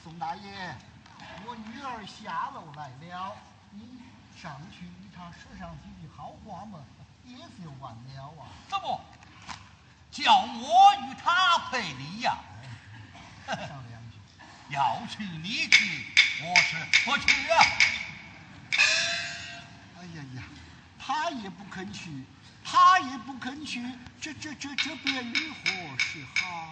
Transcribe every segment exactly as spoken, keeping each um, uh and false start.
宋大爷，我女儿下楼来了，你上去与她说上几句好话嘛，也就完了啊。 怎么叫我与她赔礼呀？ 上两句。 要去你去，我是不去啊。 哎呀呀，他也不肯去，他也不肯去，这这这这便如何是好？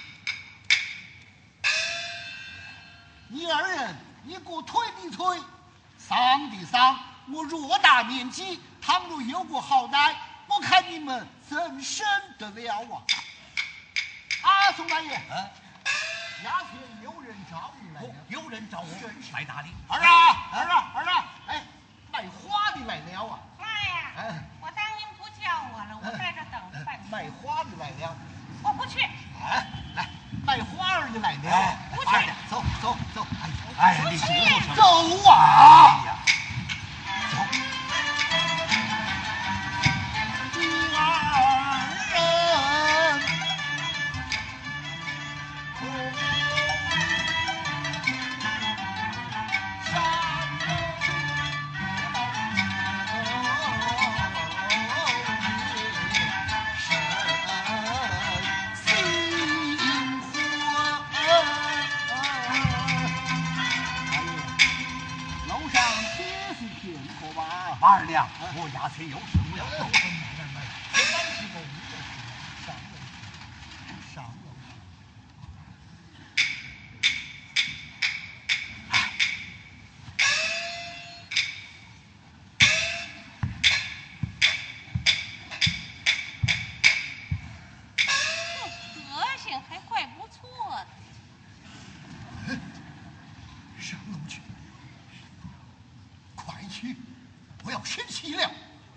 你二人，你给我推一推，丧的丧，我偌大年纪，倘若有个好歹，我看你们怎生得了啊？啊，宋大爷， 嗯， 衙前有人找你来了。 有人找我，来哪里？ 儿啊，儿啊，儿啊，哎，卖花的来了啊！ 妈呀！ 哎， 我当您不叫我了，我在这等着办。 卖花的来了。 我不去。 哎，来，卖花儿的来了。 哎， 不去。 走走走， 哎呀，你行走啊！ 哎呀， 走。二人， 马二娘，我衙前有事，我要走。 这当是我们的事，上楼去，上楼这个性还怪不错的。 上楼去，快去，不要生气了。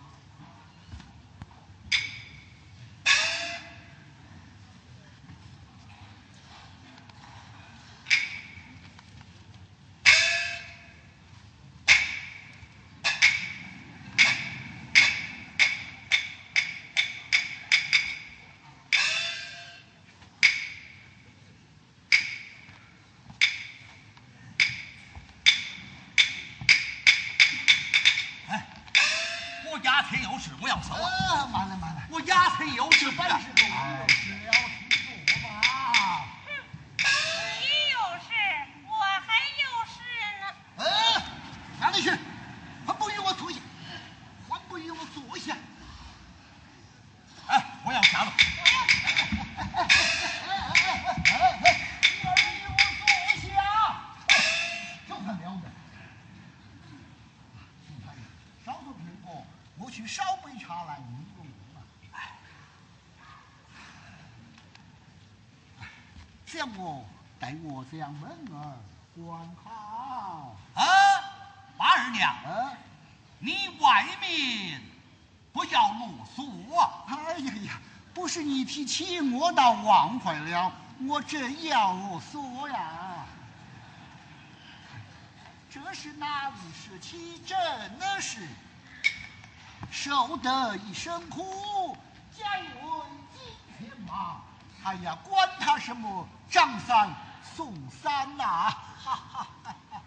我衙前有事，我要走啊！ 啊，慢了慢了， 我衙前有事， 办事都有事了，听说吧。 你有事，我还有事呢。 嗯，哪里去？还不允我坐下，还不允我坐下。 哎，我要下楼。 我去烧杯茶来，你用啊！这样我带我这样门儿关好。 啊，马二娘， 啊， 你外面不要露宿啊！ 哎呀呀，不是你提起，我倒忘怀了，我真要露宿呀。这是哪里说起，真的是受得一身苦，家有今天嘛。哎呀，管他什么张三宋三呐、啊！哈哈哈哈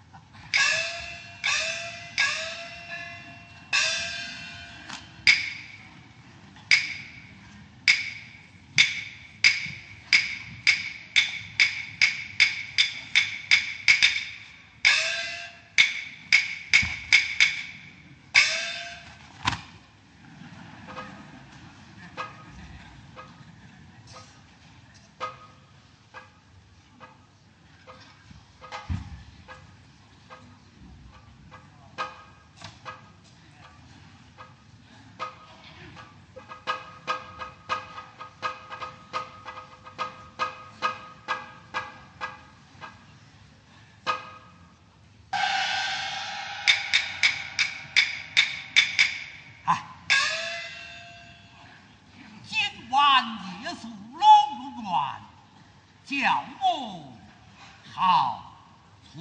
叫我好回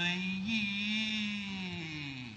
忆。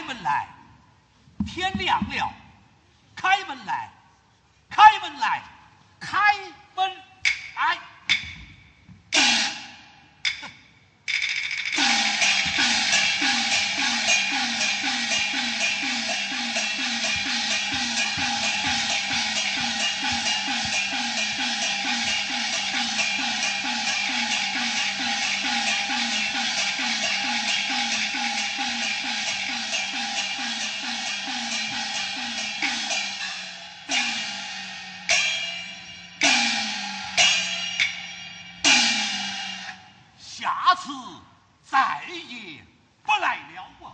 门来！天亮了，开门来！开门来！开门来！下次再也不来了啊！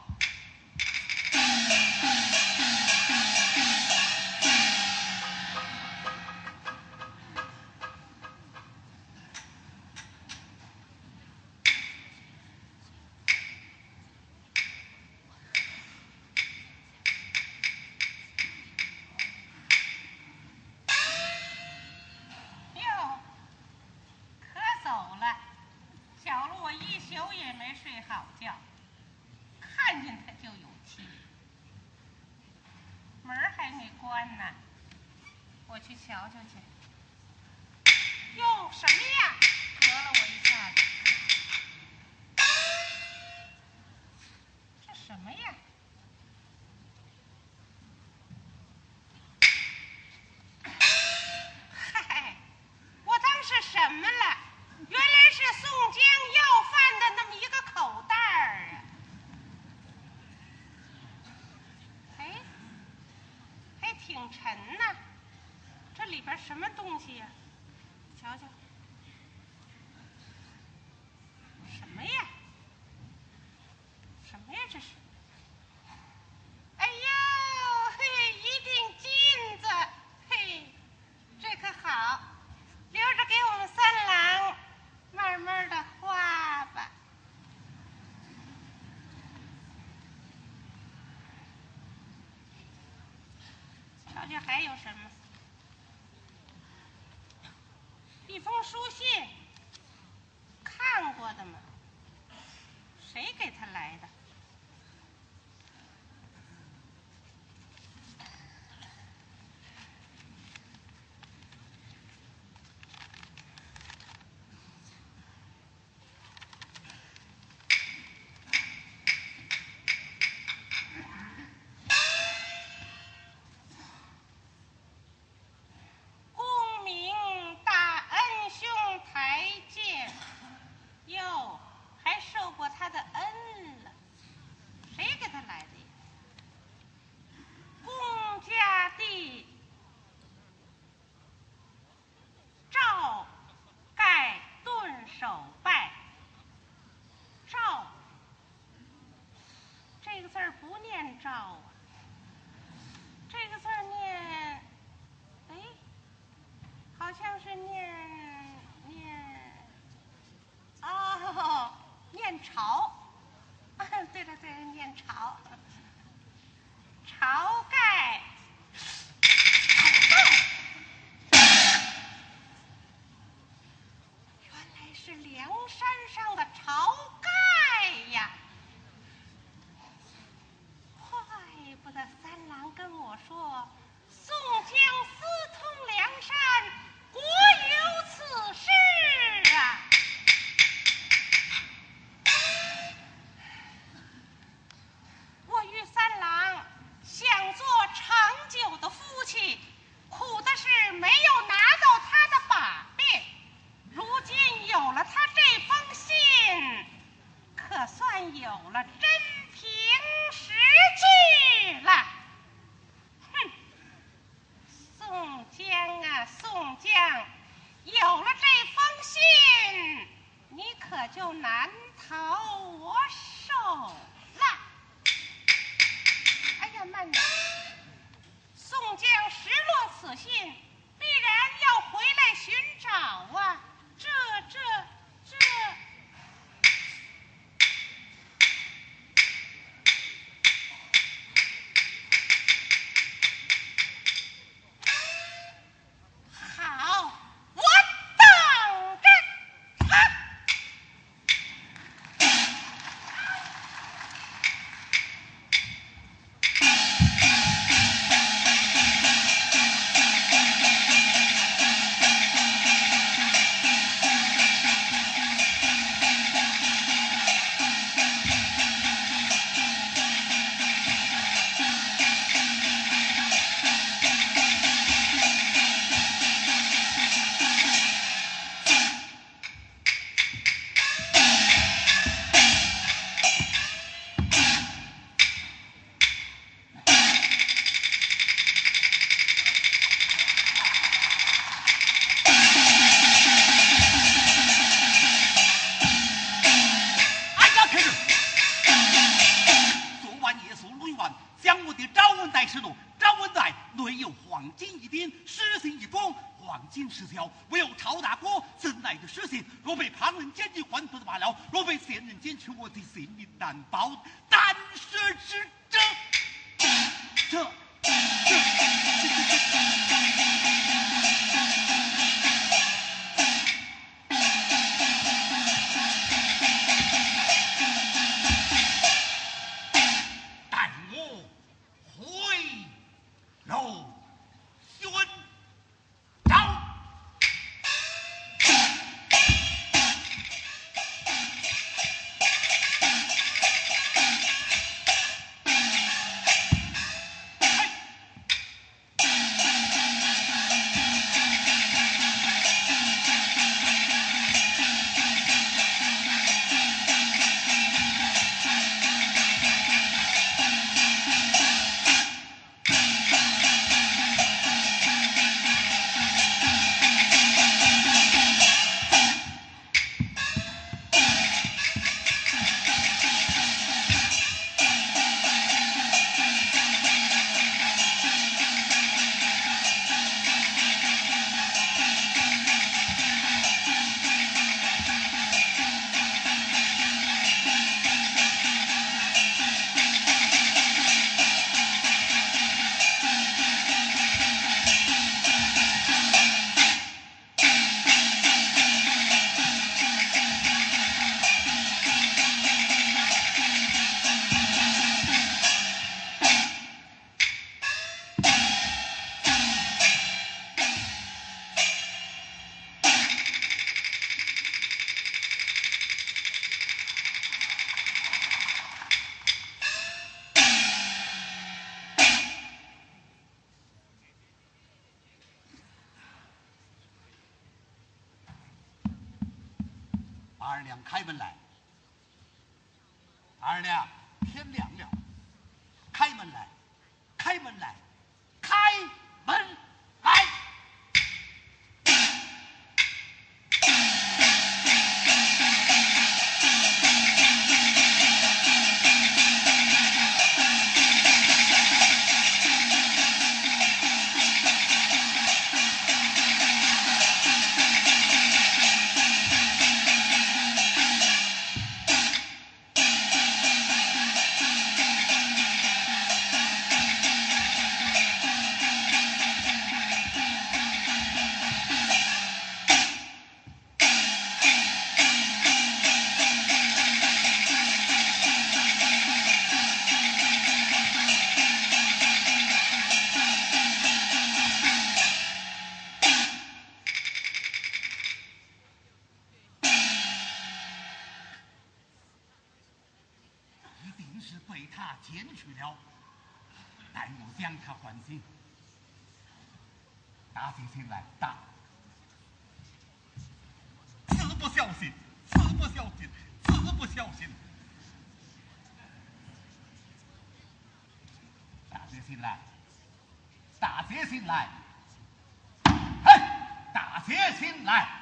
哟，可走了。小路我一宿也没睡好觉，看见他就有气。门还没关呢，我去瞧瞧去。哟，什么呀？讹了我一下子。这什么呀？嗨，我当是什么了？原来是宋江要饭的那么一个口袋儿啊！哎，还挺沉呐，这里边什么东西呀？瞧瞧，什么呀？什么呀？这是？哎呦，嘿，一锭金子，嘿，这可好，留着给我们三郎慢慢的花吧。瞧瞧还有什么？一封书信，看过的吗？谁给他来的？功名大恩兄台见，哟，还受过他的恩了。谁给他来的呀？公家弟赵盖顿首拜。赵这个字儿不念赵啊，这个字儿念，哎，好像是念念，哦，念朝。啊，对了对了，念朝。晁盖，原来是梁山上的晁盖呀！怪不得三郎跟我说，宋江私通梁山，果有此事啊！我与三郎想做长久的夫妻，苦的是没有拿到他的把柄。如今有了他这封信，可算有了真凭实据了。哼，宋江啊，宋江，有了这封信，你可就难逃我手了。哎呀，慢点！宋江识落此信，必然要回来寻找啊！这这这，好，我等着他。 有黄金一锭，实行一封，黄金失效，唯有抄大过，怎来的实行？若被旁人检举，还不得罢了；若被县人检举，我的性命难保。但是之这这这这待我回楼宣召。二娘开门来，二娘，天亮了，开门来，开门来，开门来。是被他捡去了，待我将他唤醒。打起心来，打！自不小心，自不小心，自不小心。打起心来，打起心来，嘿，打起心来。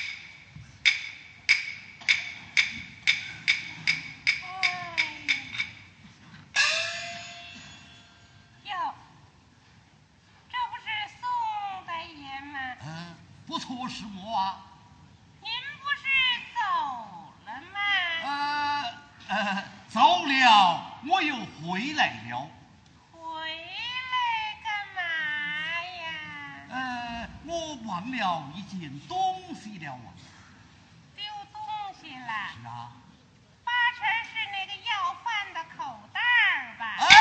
不错，是我啊。 您不是走了吗？ 呃呃，走了，我又回来了。 回来干嘛呀？ 呃，我忘了一件东西了啊。 丢东西了？ 是啊。 八成是那个要饭的口袋儿吧？ 啊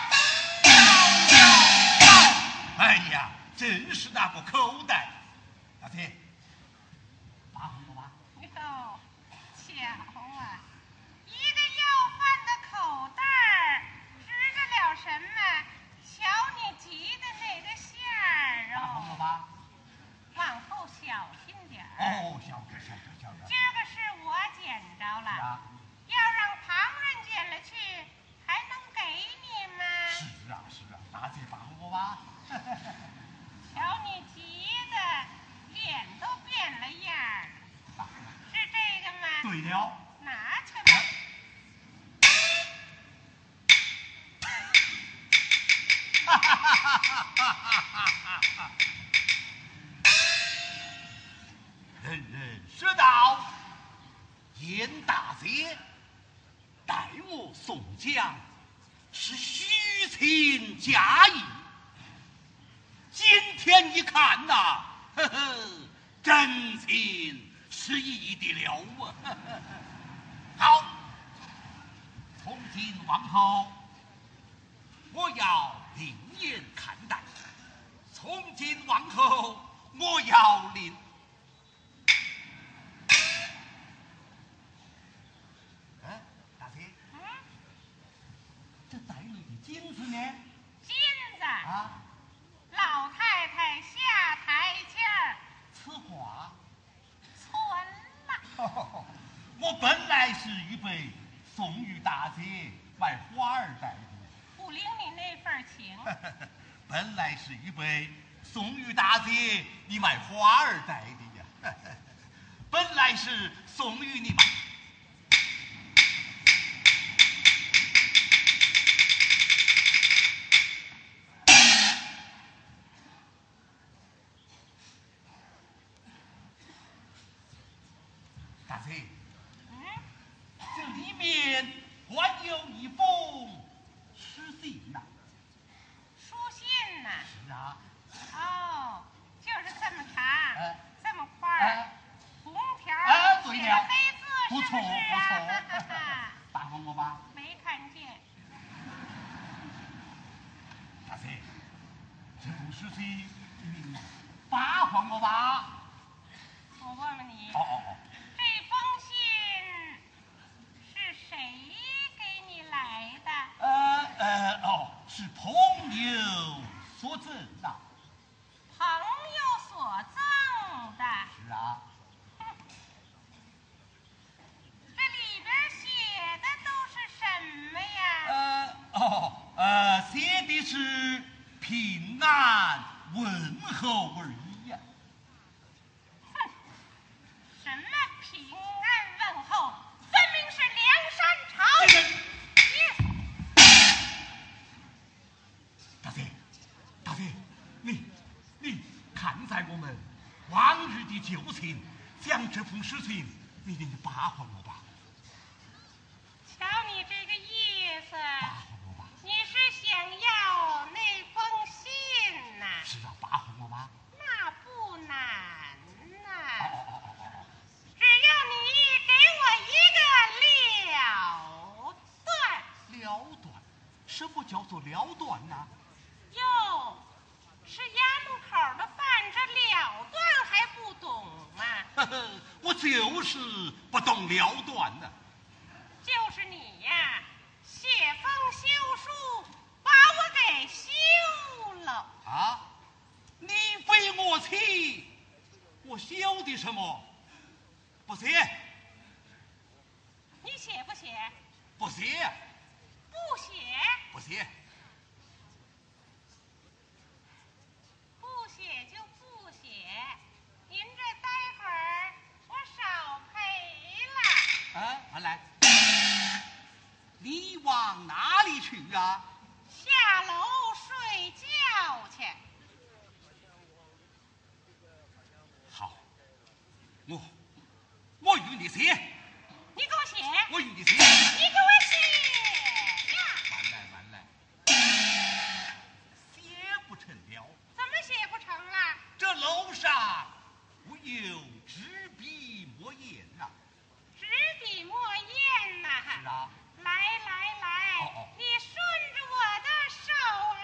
啊！哎呀，真是那个口袋。大姐，打红了吧？ 哟，巧啊！一个要饭的口袋儿，值得了什么？瞧你系的那个线儿打红了哦。 吧？ 往后小心点儿。 哦，小点，小点，小点。 这个是我捡着了。 是啊。 要让旁人捡了去，还能给你吗？ 是啊，是啊，大姐打红了吧？ 瞧你急的。脸都变了样儿，是这个吗？ 对了， 拿去吧。 哈哈哈哈哈哈！ 人人说道：“燕大姐待我宋江是虚情假意。今天一看呐，呵呵，真情实意的了啊！呵呵好，从今往后，我要另眼看待。从今往后，我要另。哎，大姐， 嗯， 这袋里的金子呢？ 金子， 啊， 老太太下台阶儿此话， 存了。 我本来是预备送与大姐买花儿戴的。 不领你那份情， 本来是预备送与大姐你买花儿戴的呀，本来是送与你买。大姐， 嗯， 这里面还有一封诗信呐。 书信呐、 是啊。 哦，就是这么长， 哎这么宽儿， 哎红条儿， 哎对了写了黑字， 不错是是啊？ 不错大方我吧。 没看见。 大姐，这封诗信你发还我吧。 我问问你， 哦哦哦。 这封信是谁给你来的？ 呃呃哦，是朋友所赠的。 朋友所赠的。 是啊。 这里边写的都是什么呀？ 呃哦呃，写的是平安问候而已呀。 哼，什么平安问候，分明是梁山朝这个你大姐，大姐，你你看在我们往日的旧情，将这封诗信，你你发还我吧。 瞧你这个意思， 发还我吧。 你是想要那封信呐、 是啊，发还我吧。 那不难呐、 哦哦哦哦哦。 只要你给我一个了断。 了断？什么叫做了断呢？ 哟，吃衙门口的饭，这了断还不懂吗？ 呵呵，我就是不懂了断呢。 就是你呀，写封休书，把我给休了。 啊，你非我妻，我休的什么？不写， 你写不写？ 不写， 不写， 不写。 不写就不写。您这待会儿我少赔了。 啊，快来，你往哪里去啊？ 下楼睡觉去。 好，我我与你写， 你给我写， 我与你写。 你给我写呀！ 慢来慢来，写不成了。 怎么写不成了？ 这楼上我有纸笔墨砚呐。 纸笔墨砚呐、 是啊。 来来来， 哦哦你顺着我的手儿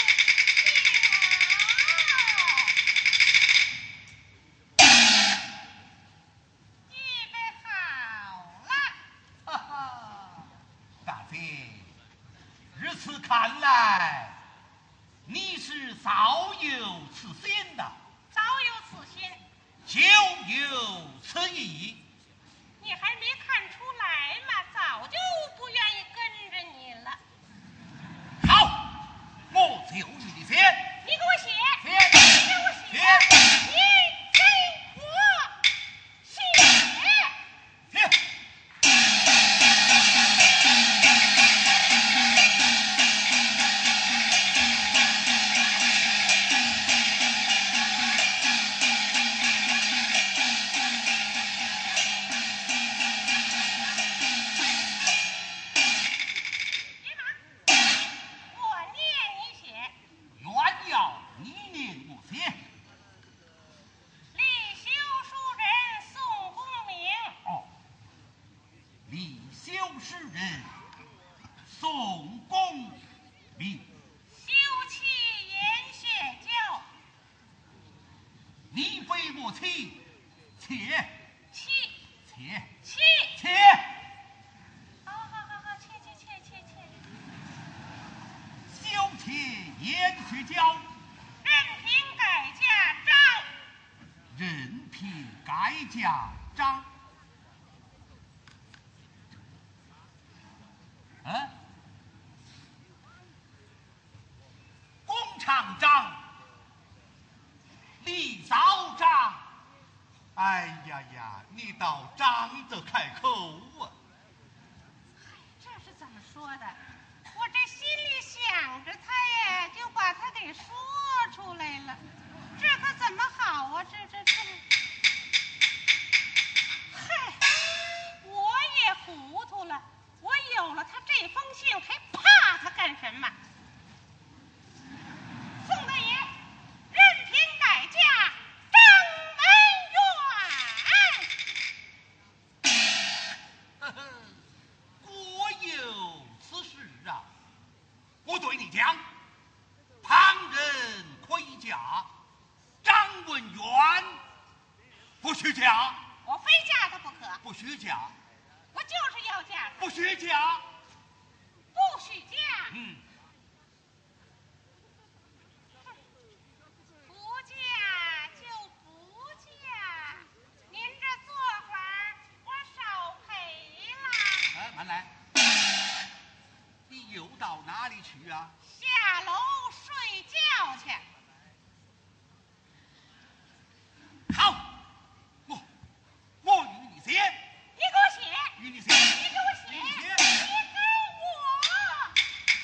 写。预备好了。 哈哈，大姐，如此看来，你是早有此心的， 早有此心， 久有此意。 你还没看出来吗？早就不愿意跟着你了。 好，我就与你写。 你给我写， 写你给我写， 写你给我写。 写。 妻，妾， 妻， 妾， 妻， 妾。 好好好好，妾妾妾妾妾。 休妾言学教， 任凭改嫁张。 任凭改嫁张。嗯，弓长张，李早张。哎呀呀，你倒张着开口啊！ 这是怎么说的？我这心里想着他呀，就把他给说出来了，这可怎么好啊？这这这，嗨，我也糊涂了。我有了他这封信，还怕他干什么？宋大爷，任凭改嫁张文远。 果有此事啊！我对你讲，旁人可以嫁，张文远不许嫁。 我非嫁他不可， 不许嫁， 我就是要嫁他， 不许嫁。 不许嫁。 嗯， 不嫁就不嫁，您这做法儿我少赔了。 哎，慢来，你又到哪里去啊？ 下楼睡觉去。 好，我我与你写， 你给我写， 与你写， 你给我写， 与你写。 你给我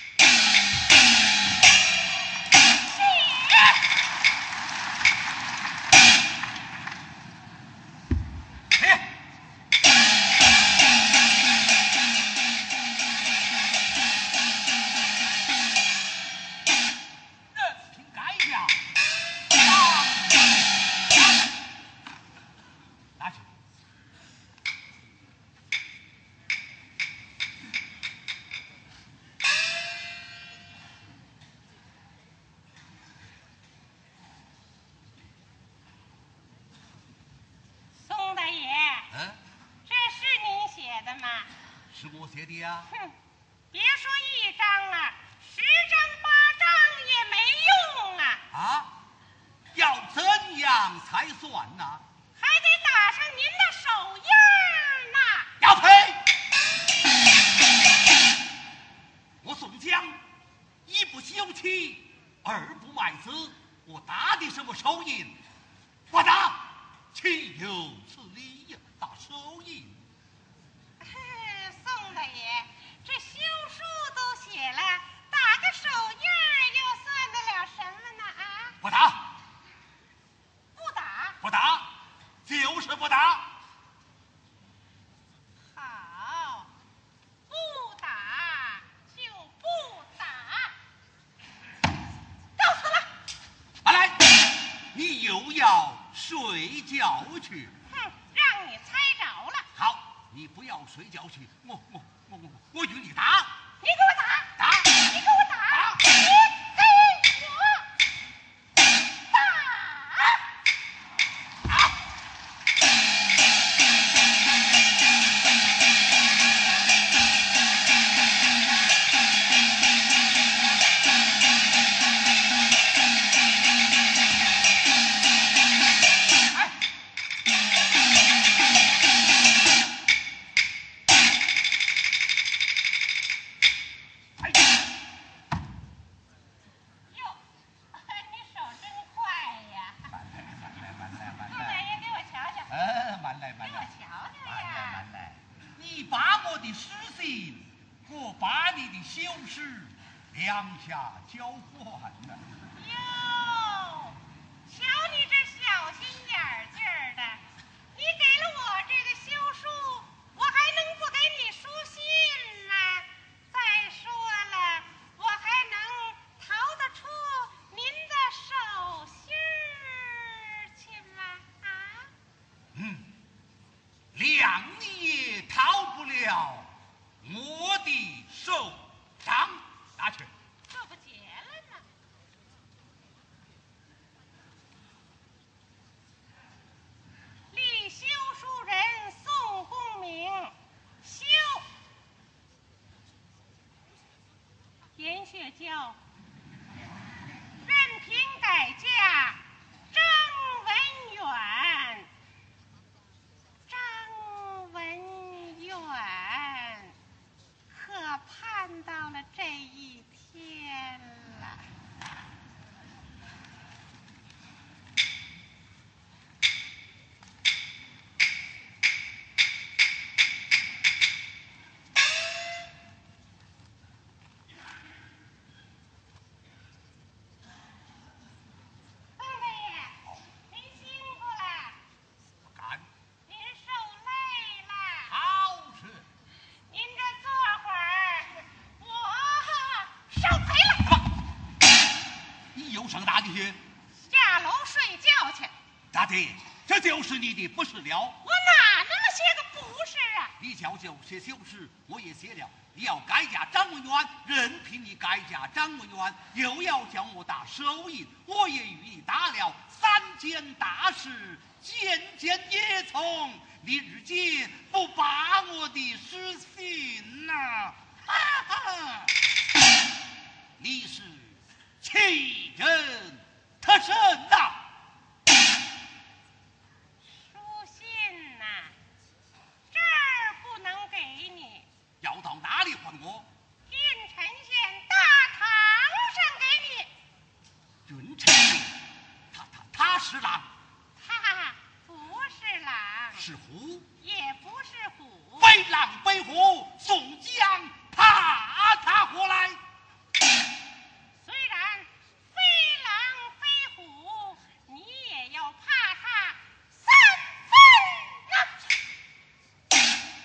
写。 写。任凭改嫁，拿去。 宋大爷， 嗯， 这是您写的吗？ 是我写的呀。 哼，别说一张啊，十张八张也没用啊， 啊，要怎样才算呢？ 还得打上您的手印儿呢。 要赔！我宋江一不休妻，二不卖子，我打的什么手印？不打，岂有此理呀？打手印！ 宋大爷，这休书都写了，打个手印儿又算得了什么呢？啊， 不打， 不打。 不打，就是不打。 好，不打就不打，到此了。 慢来，你又要睡觉去。 哼，让你猜着了。 好，你不要睡觉去，我我我我我与你打。 你给我打， 打， 你给我打，你给我打。 打。哎， 哟，你手真快呀！ 慢来，慢来，慢来，慢宋大来。 爷，给我瞧瞧， 呃，慢来， 给慢来。 我瞧瞧慢来， 呀！ 慢来。你把我的诗信，我把你的修诗，两下交换了。 哟，瞧你这小心眼儿劲儿的，你给了我这个休书，我还能不给你书信吗？再说了，我还能逃得出您的手心儿去吗？啊？ 嗯，谅你也逃不了我的手掌。拿去。 这不结了吗？ 学教，任凭改嫁张文远。张文远可盼到了这一天了。下楼睡觉去。 大弟，这就是你的不是了。 我哪那么些个不是啊？ 你叫就写修饰，我也写了。你要改嫁张文远，任凭你改嫁张文远；又要叫我打手印，我也与你打了。三件大事，件件也从。你日间不把我的失信呐、啊？哈哈！你是欺人特甚呐！ 书信呐、啊，这儿不能给你， 要到哪里还我？ 郡城县大堂上给你。郡城县，他他他是狼， 他不是狼， 是虎， 也不是虎， 非狼非虎，宋江怕他何来？ 虽然非狼非虎，你也要怕他三分呐！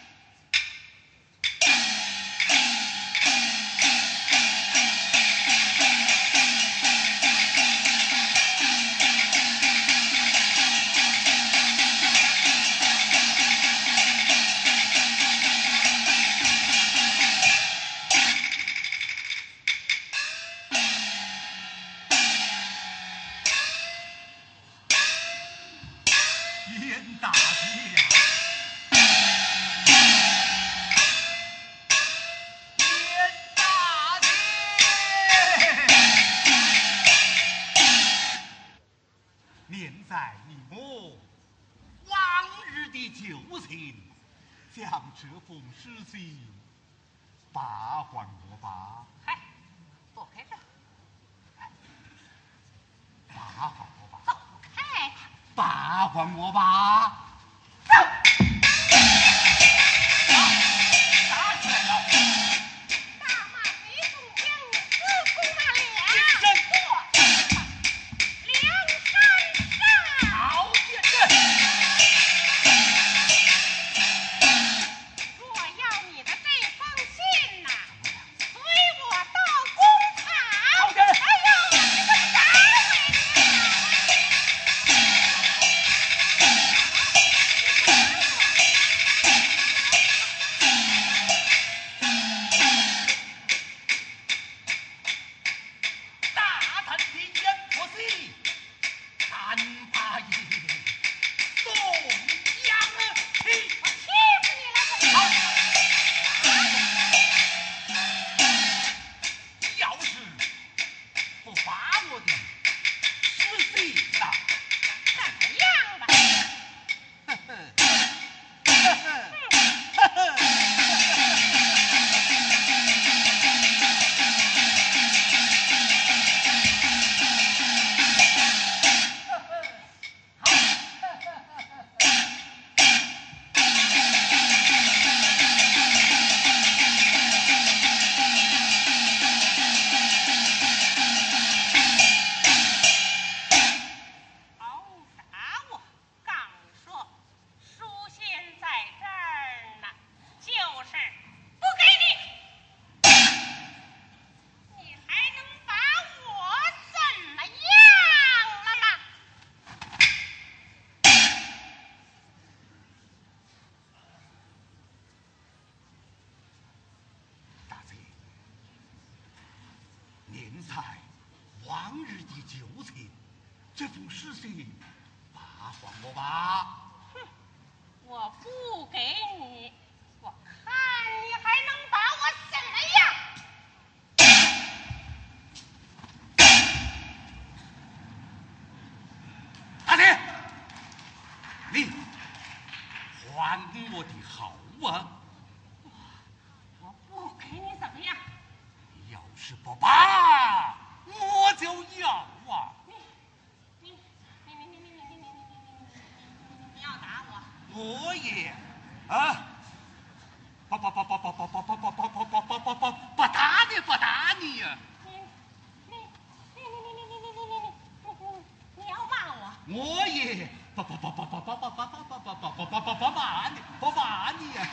严大姐呀！严大姐！念在你我往日的旧情，将这封诗信罢还我吧。 嗨，躲开这！ 罢还我吧。 走开！ 罢还我吧。这封诗信，罢还我吧。 哼，我不给你，我看你还能把我怎么样？ 还我的好啊！ 我不给你怎么样？ 要是不把，我就要啊！ 你你你你你你你你你你你你要打我？ 我也啊！不不不不不不不不不不不不不不不不打你不打你呀！ 你你你你你你你你你你你你要骂我？ 我也不不不不不不不不不不不不不不不骂你不骂你呀！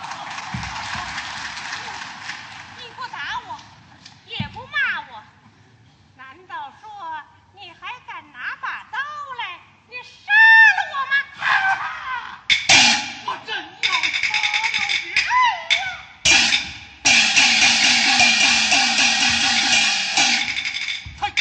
你不打我，也不骂我，难道说你还敢拿把刀来，你杀了我吗？ 我真要杀了你！嘿！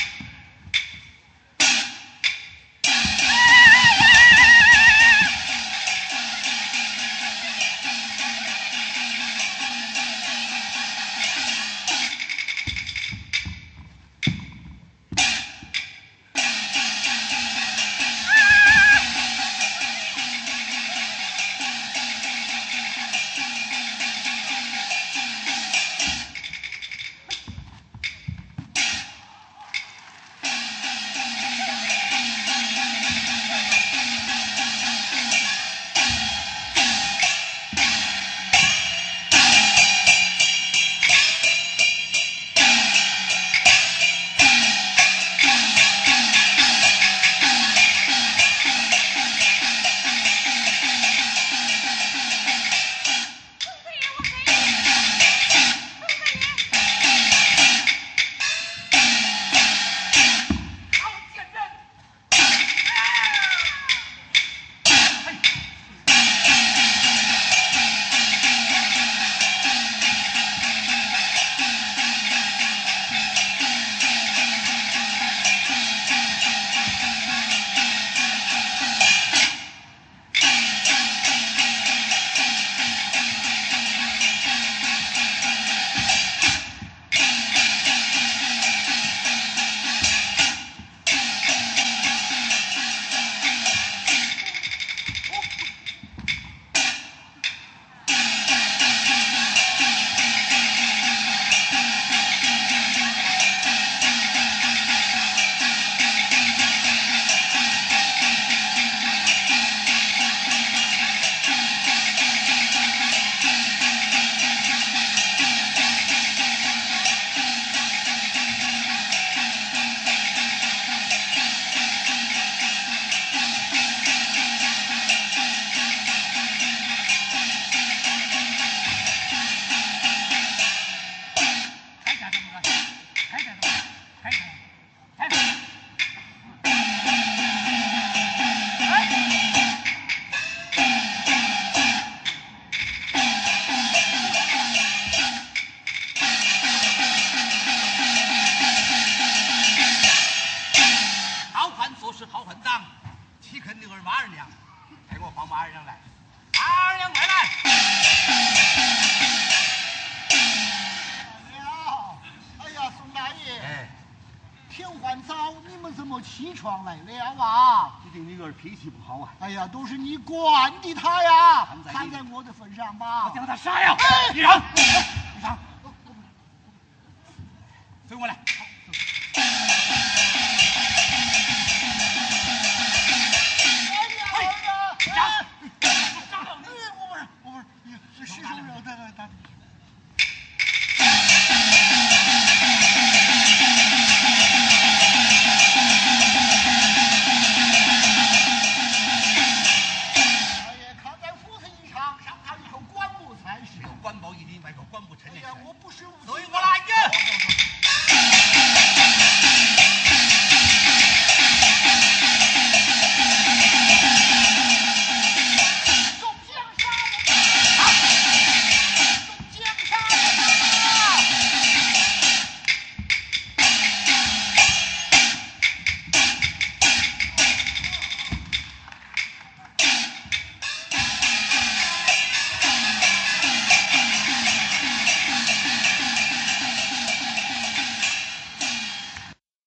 起床来了啊！ 一定你儿脾气不好啊！ 哎呀，都是你惯的他呀！ 看在看在我的份上吧！ 我将他杀了！你让，你让，随我来。